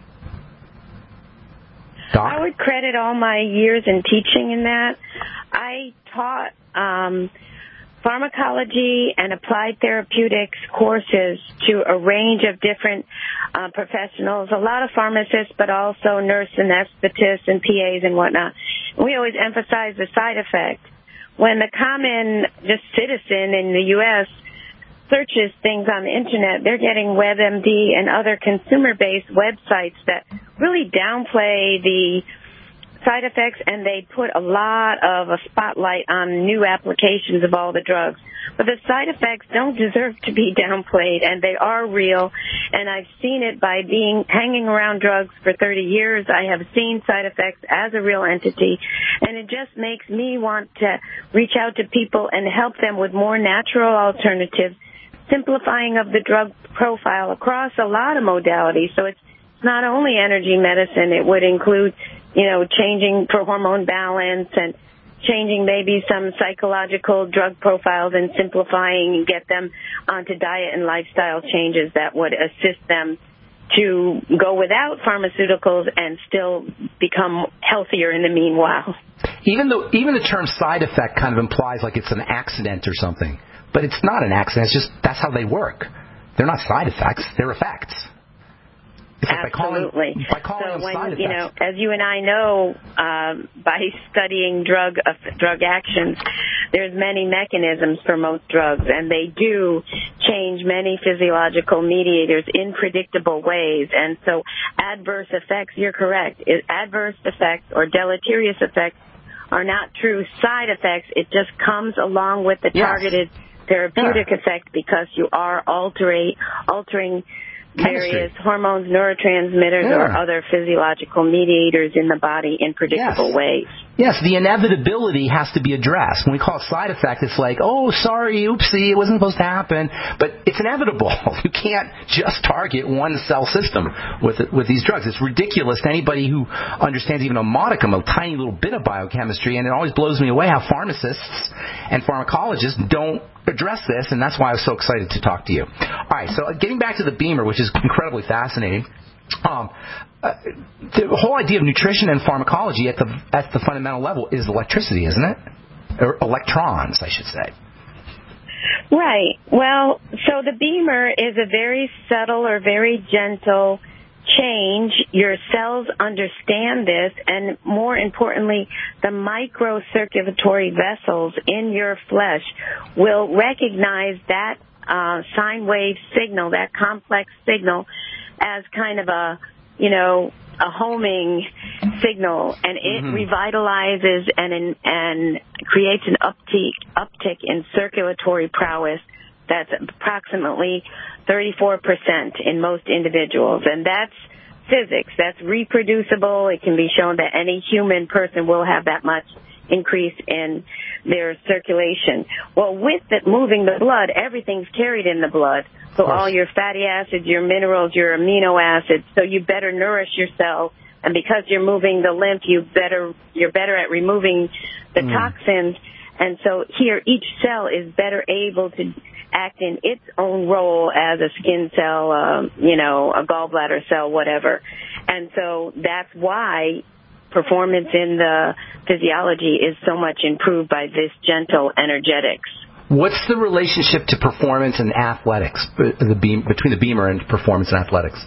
Doc? I would credit all my years in teaching in that. I taught... Um, pharmacology and applied therapeutics courses to a range of different uh, professionals, a lot of pharmacists, but also nurse anesthetists and P As and whatnot. We always emphasize the side effect. When the common just citizen in the U S searches things on the Internet, they're getting WebMD and other consumer-based websites that really downplay the side effects, and they put a lot of a spotlight on new applications of all the drugs. But the side effects don't deserve to be downplayed, and they are real. And I've seen it by being hanging around drugs for thirty years. I have seen side effects as a real entity, and it just makes me want to reach out to people and help them with more natural alternatives, simplifying of the drug profile across a lot of modalities. So it's not only energy medicine, it would include, you know, changing for hormone balance and changing maybe some psychological drug profiles and simplifying and get them onto diet and lifestyle changes that would assist them to go without pharmaceuticals and still become healthier in the meanwhile. Even though, even the term side effect kind of implies like it's an accident or something. But it's not an accident. It's just that's how they work. They're not side effects. They're effects. Absolutely. By calling, by calling so them when, side you effects. know, as you and I know, um, by studying drug uh, drug actions, there's many mechanisms for most drugs, and they do change many physiological mediators in predictable ways. And so adverse effects, you're correct, adverse effects or deleterious effects are not true side effects. It just comes along with the targeted yes. therapeutic yeah. effect because you are altering altering Chemistry. various hormones, neurotransmitters, yeah. or other physiological mediators in the body in predictable yes. ways. Yes, the inevitability has to be addressed. When we call it side effect, it's like, oh, sorry, oopsie, it wasn't supposed to happen. But it's inevitable. You can't just target one cell system with with these drugs. It's ridiculous to anybody who understands even a modicum, a tiny little bit of biochemistry, and it always blows me away how pharmacists and pharmacologists don't address this, and that's why I was so excited to talk to you. All right, so getting back to the Beamer, which is incredibly fascinating. Um, uh, the whole idea of nutrition and pharmacology at the at the fundamental level is electricity, isn't it? or electrons, I should say. Right. Well, so the Beamer is a very subtle or very gentle change. Your cells understand this, and more importantly, the microcirculatory vessels in your flesh will recognize that uh, sine wave signal, that complex signal, as kind of a, you know, a homing signal, and it mm-hmm. revitalizes and in, and creates an uptick uptick in circulatory prowess that's approximately thirty-four percent in most individuals, and that's physics. That's reproducible. It can be shown that any human person will have that much increase in their circulation. Well, with it moving the blood, everything's carried in the blood. So all your fatty acids, your minerals, your amino acids. So you better nourish yourself, and because you're moving the lymph, you better you're better at removing the mm. toxins. And so here, each cell is better able to act in its own role as a skin cell, um, you know, a gallbladder cell, whatever. And so that's why performance in the physiology is so much improved by this gentle energetics. What's the relationship to performance and athletics, the beam, between the Beamer and performance and athletics?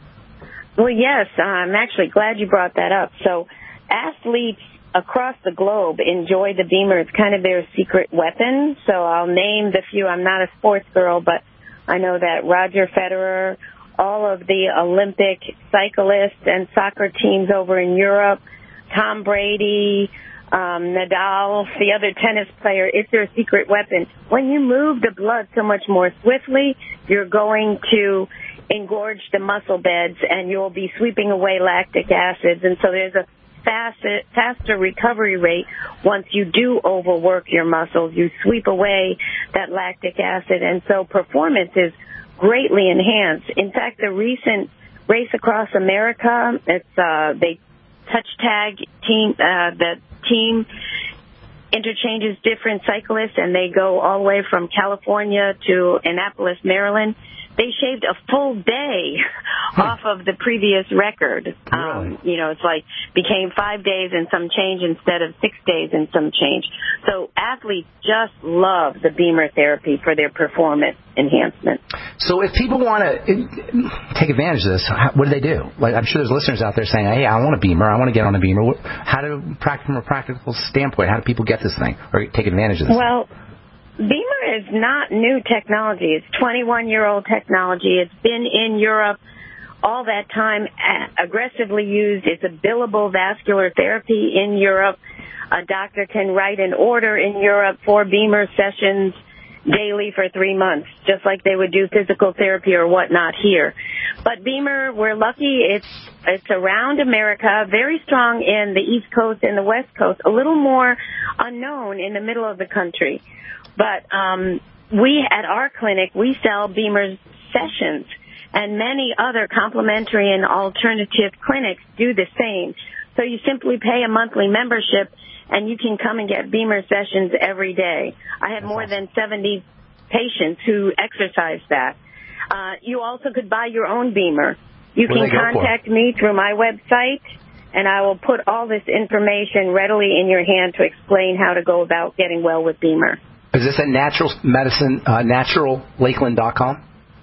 Well, yes, I'm actually glad you brought that up. So athletes across the globe enjoy the Beamer. It's kind of their secret weapon. So I'll name the few. I'm not a sports girl, but I know that Roger Federer, all of the Olympic cyclists and soccer teams over in Europe, Tom Brady, um, Nadal, the other tennis player, it's their secret weapon. When you move the blood so much more swiftly, you're going to engorge the muscle beds, and you'll be sweeping away lactic acids. And so there's a faster, faster recovery rate once you do overwork your muscles. You sweep away that lactic acid, and so performance is greatly enhanced. In fact, the recent race across America, it's uh, they touch tag team, uh, the team interchanges different cyclists, and they go all the way from California to Annapolis, Maryland. They shaved a full day off of the previous record. Really? Um, you know, it's like became five days and some change instead of six days and some change. So athletes just love the Beamer therapy for their performance enhancement. So if people want to take advantage of this, what do they do? Like, I'm sure there's listeners out there saying, hey, I want a Beamer. I want to get on a Beamer. How do, from a practical standpoint, how do people get this thing or take advantage of this well, thing? Beamer is not new technology. It's twenty-one-year-old technology. It's been in Europe all that time, aggressively used. It's a billable vascular therapy in Europe. A doctor can write an order in Europe for Beamer sessions daily for three months, just like they would do physical therapy or whatnot here. But Beamer, we're lucky. It's it's around America, very strong in the East Coast and the West Coast, a little more unknown in the middle of the country. But um, we, at our clinic, we sell Beamer sessions, and many other complementary and alternative clinics do the same. So you simply pay a monthly membership, and you can come and get Beamer sessions every day. I have more than seventy patients who exercise that. Uh, you also could buy your own Beamer. You can contact me through my website, and I will put all this information readily in your hand to explain how to go about getting well with Beamer. Is this at Natural Medicine, uh, natural lakeland dot com?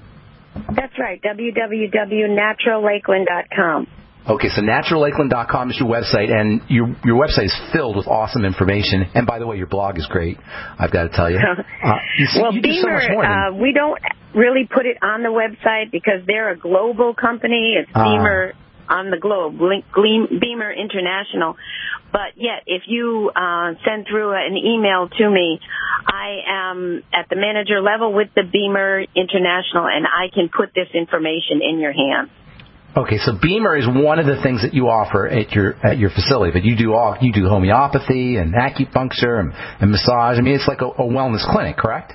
That's right, w w w dot natural lakeland dot com. Okay, so natural lakeland dot com is your website, and your your website is filled with awesome information. And by the way, your blog is great, I've got to tell you. Uh, you see, well, you do Beamer, so much more than... uh, we don't really put it on the website because they're a global company. It's uh, Beamer on the globe, Beamer International. But yet, if you uh, send through an email to me, I am at the manager level with the Beamer International, and I can put this information in your hands. Okay, so Beamer is one of the things that you offer at your at your facility, but you do all you do homeopathy and acupuncture and, and massage. I mean, it's like a, a wellness clinic, correct?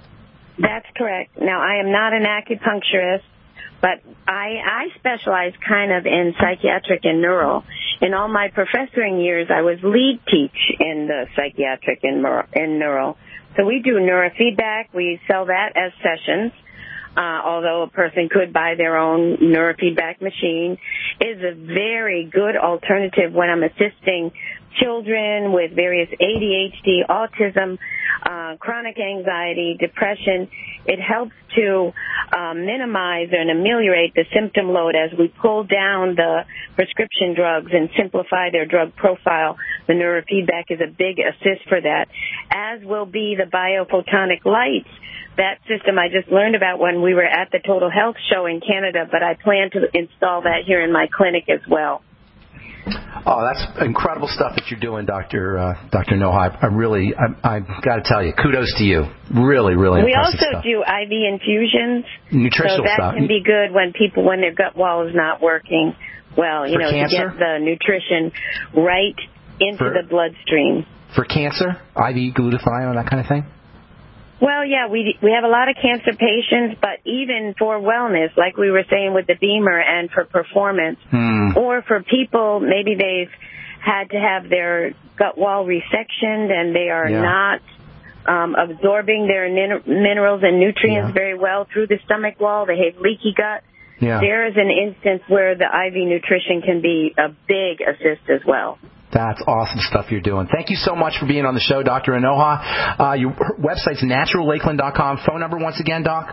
That's correct. Now, I am not an acupuncturist, but I, I specialize kind of in psychiatric and neural. In all my professoring years, I was lead teach in the psychiatric and, and neural. So we do neurofeedback. We sell that as sessions. Uh, although a person could buy their own neurofeedback machine, is a very good alternative when I'm assisting children with various A D H D, autism, uh, chronic anxiety, depression. It helps to uh, minimize and ameliorate the symptom load as we pull down the prescription drugs and simplify their drug profile. The neurofeedback is a big assist for that, as will be the biophotonic lights. That system I just learned about when we were at the Total Health Show in Canada, but I plan to install that here in my clinic as well. Oh, that's incredible stuff that you're doing, Doctor Uh, Doctor Noha. I, I really, I, I've got to tell you, kudos to you. Really, really we impressive also stuff. do I V infusions. Nutritional so that stuff. can be good when people, when their gut wall is not working well, you For know, cancer? to get the nutrition right into For- the bloodstream. For cancer, I V glutathione, that kind of thing? Well, yeah, we we have a lot of cancer patients, but even for wellness, like we were saying with the Beamer, and for performance, Hmm. or for people, maybe they've had to have their gut wall resectioned and they are Yeah. not um, absorbing their min- minerals and nutrients Yeah. very well through the stomach wall. They have leaky gut. Yeah. There is an instance where the I V nutrition can be a big assist as well. That's awesome stuff you're doing. Thank you so much for being on the show, Doctor Anoha. Uh, your website's natural lakeland dot com. Phone number once again, Doc?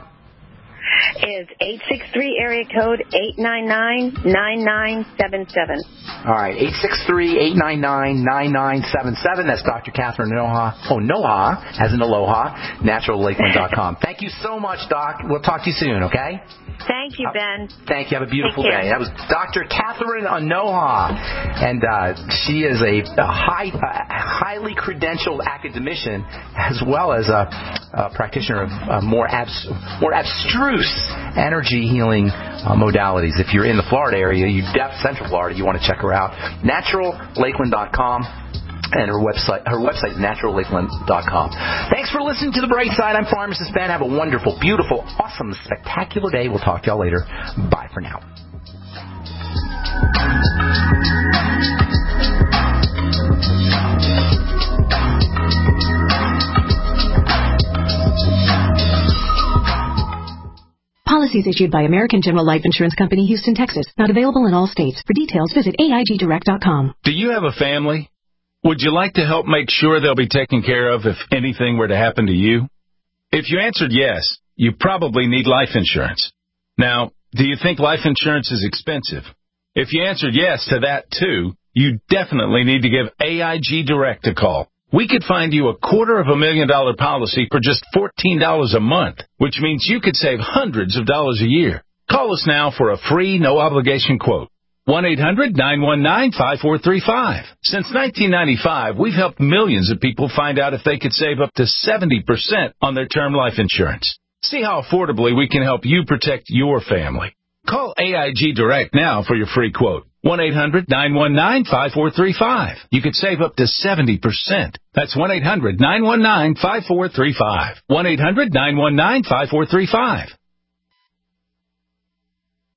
Is eight six three area code eight nine nine, nine nine seven seven. All right, eight six three, eight nine nine, nine nine seven seven. That's Doctor Catherine Noha. Oh, Noha, as in aloha, natural lakeland dot com. Thank you so much, Doc. We'll talk to you soon, okay? Thank you, Ben. Thank you. Have a beautiful Take care. day. That was Doctor Catherine Anoha, and uh, she is a, a high, uh, highly credentialed academician as well as a, a practitioner of uh, more abs- more abstruse energy healing uh, modalities. If you're in the Florida area, you def Central Florida, you want to check her out. natural lakeland dot com. And her website, her website is natural lakeland dot com. Thanks for listening to The Bright Side. I'm Pharmacist Ben. Have a wonderful, beautiful, awesome, spectacular day. We'll talk to y'all later. Bye for now. Policies issued by American General Life Insurance Company, Houston, Texas. Not available in all states. For details, visit A I G direct dot com. Do you have a family? Would you like to help make sure they'll be taken care of if anything were to happen to you? If you answered yes, you probably need life insurance. Now, do you think life insurance is expensive? If you answered yes to that too, you definitely need to give A I G Direct a call. We could find you a quarter of a million dollar policy for just fourteen dollars a month, which means you could save hundreds of dollars a year. Call us now for a free, no-obligation quote. one eight hundred, nine one nine, five four three five. Since nineteen ninety-five, we've helped millions of people find out if they could save up to seventy percent on their term life insurance. See how affordably we can help you protect your family. Call A I G Direct now for your free quote. one eight hundred, nine one nine, five four three five. You could save up to seventy percent. That's one eight hundred, nine one nine, five four three five. one eight hundred, nine one nine, five four three five.